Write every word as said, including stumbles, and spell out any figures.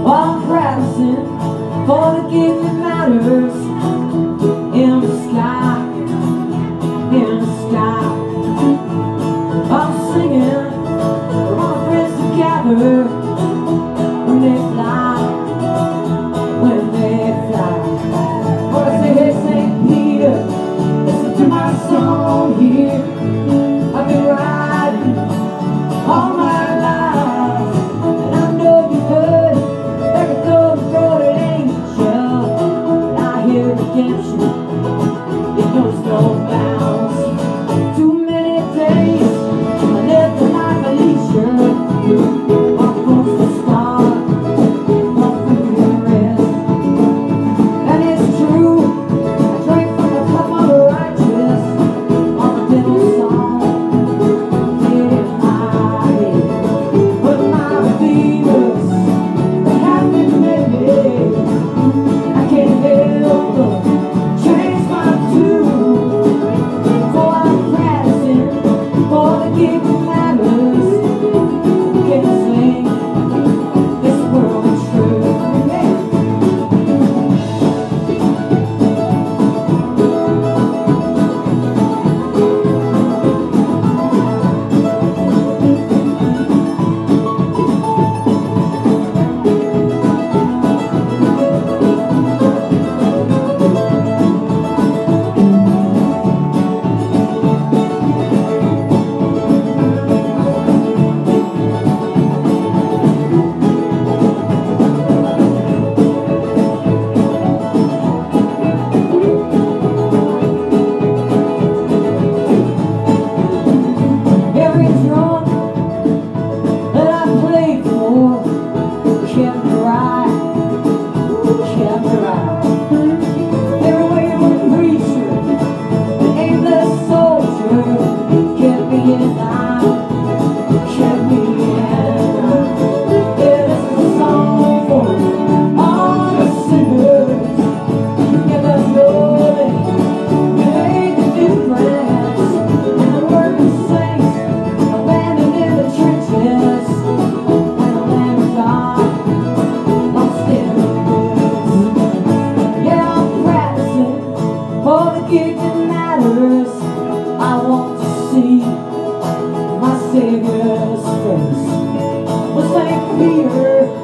while I'm practicing for the gig that matters. In the sky, in the sky, I'm singing for all my friends to gather when they fly, when they fly. When I say, hey Saint Peter, listen to my song here. I've been riding all my life, and I know you've heard every gold-throated angel. And I hear redemption, it knows no bounds. Too many days I lived the life of leisure, one goes to start, one food and rest. And it's true, I drank from a cup of the righteous on the devil's song. Get in my head, but my feelings, they have been made. I can't help but change my tune, so I'm practicing for the gig that matters. Can sing this world true. Every drum that I played for kept me right, kept me right. Every wayward preacher, an aimless soldier kept me in line, kept me in line. Yeah, this is a song for all the sinners. You never know that you made the difference. And the working saints abandoned in the trenches, and the Lamb of God lost in the woods. Yeah, I'm practicing for the gig that matters. I want to see my Savior's face. Well, Saint Peter,